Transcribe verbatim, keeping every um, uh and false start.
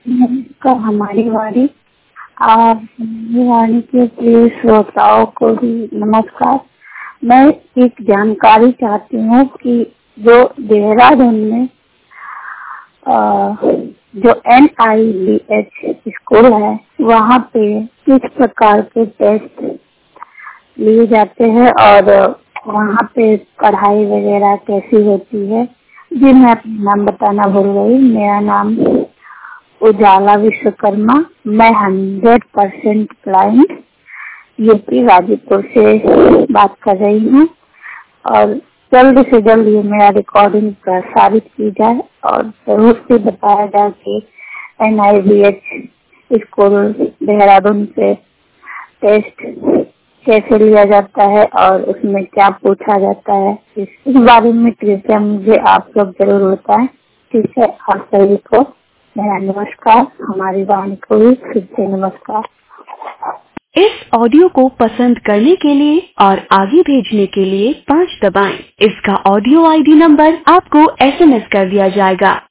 नमस्कार हमारी वाणी। आप हमारी वाणी के प्रिय श्रोताओं को भी नमस्कार। मैं एक जानकारी चाहती हूँ कि जो देहरादून में आ, जो N I B H school है वहाँ पे किस प्रकार के टेस्ट लिए जाते हैं और वहाँ पे पढ़ाई वगैरह कैसी होती है। जी मैं अपना नाम बताना भूल गई। मेरा नाम उजाला विश्वकर्मा। मैं hundred percent client UP Ghazipur से बात कर रही हूँ और जल्द से जल्द ये मेरा रिकॉर्डिंग प्रसारित की जाए और जरूर से बताया जाए कि N I B H school Dehradun से टेस्ट कैसे लिया जाता है और उसमें क्या पूछा जाता है, इस बारे में कृपया मुझे आप लोग जरूर बताएं। ठीक है, आप सभी को मेरा नमस्कार। हमारी वाणी को भी फिर से नमस्कार। इस ऑडियो को पसंद करने के लिए और आगे भेजने के लिए पाँच दबाएं। इसका ऑडियो आई डी नंबर आपको एस एम एस कर दिया जाएगा।